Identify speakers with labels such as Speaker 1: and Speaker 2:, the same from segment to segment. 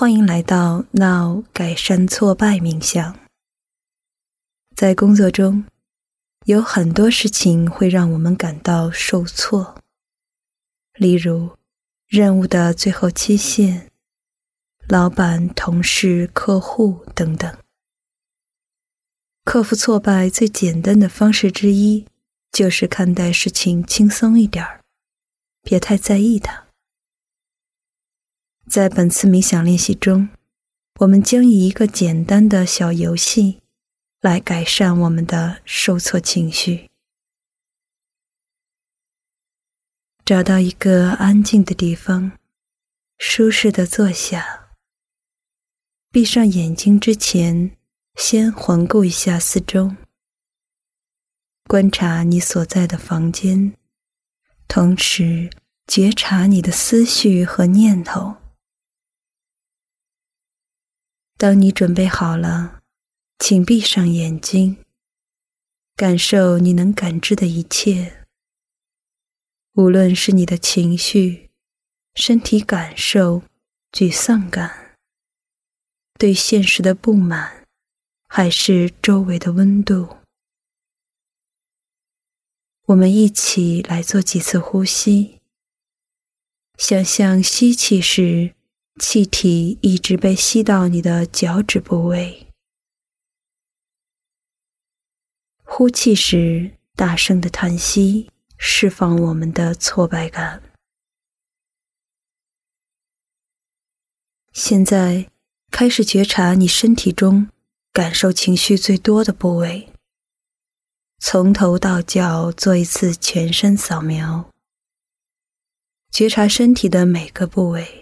Speaker 1: 欢迎来到 Now 改善挫败冥想。在工作中，有很多事情会让我们感到受挫，例如任务的最后期限、老板、同事、客户等等。克服挫败最简单的方式之一，就是看待事情轻松一点，别太在意它。在本次冥想练习中，我们将以一个简单的小游戏来改善我们的受挫情绪。找到一个安静的地方，舒适地坐下。闭上眼睛之前，先环顾一下四周，观察你所在的房间，同时觉察你的思绪和念头。当你准备好了，请闭上眼睛，感受你能感知的一切，无论是你的情绪、身体感受、沮丧感、对现实的不满，还是周围的温度。我们一起来做几次呼吸，想象吸气时，气体一直被吸到你的脚趾部位。呼气时，大声的叹息，释放我们的挫败感。现在，开始觉察你身体中感受情绪最多的部位，从头到脚做一次全身扫描，觉察身体的每个部位。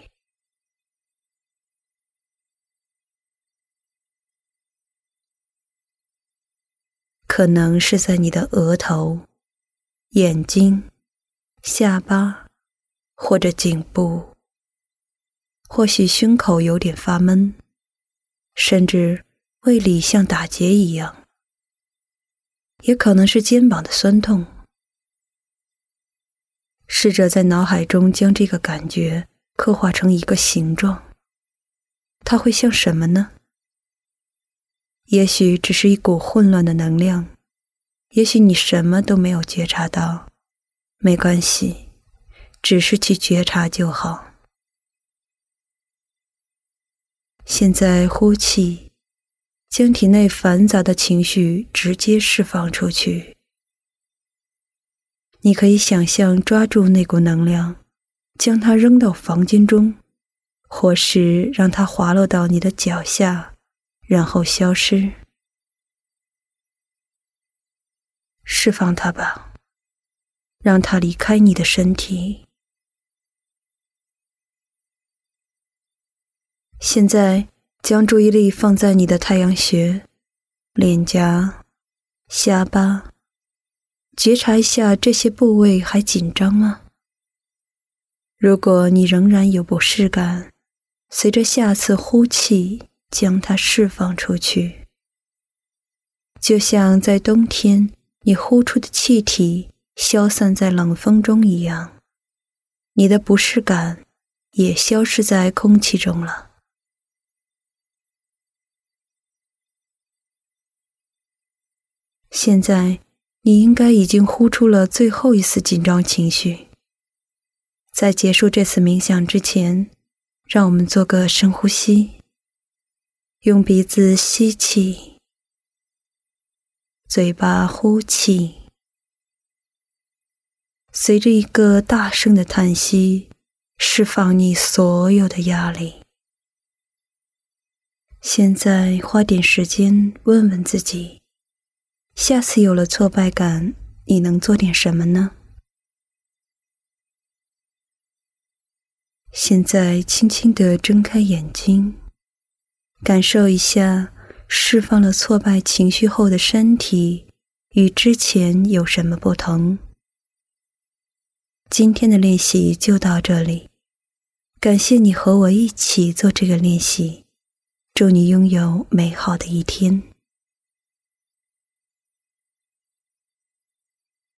Speaker 1: 可能是在你的额头、眼睛、下巴，或者颈部，或许胸口有点发闷，甚至胃里像打结一样，也可能是肩膀的酸痛。试着在脑海中将这个感觉刻画成一个形状，它会像什么呢？也许只是一股混乱的能量，也许你什么都没有觉察到，没关系，只是去觉察就好。现在呼气，将体内繁杂的情绪直接释放出去。你可以想象抓住那股能量，将它扔到房间中，或是让它滑落到你的脚下，然后消失。释放它吧，让它离开你的身体。现在将注意力放在你的太阳穴、脸颊、下巴，觉察一下这些部位还紧张吗？如果你仍然有不适感，随着下次呼气将它释放出去，就像在冬天你呼出的气体消散在冷风中一样，你的不适感也消失在空气中了。现在你应该已经呼出了最后一丝紧张情绪。在结束这次冥想之前，让我们做个深呼吸，用鼻子吸气，嘴巴呼气，随着一个大声的叹息，释放你所有的压力。现在花点时间问问自己，下次有了挫败感，你能做点什么呢？现在轻轻地睁开眼睛，感受一下释放了挫败情绪后的身体与之前有什么不同。今天的练习就到这里，感谢你和我一起做这个练习，祝你拥有美好的一天。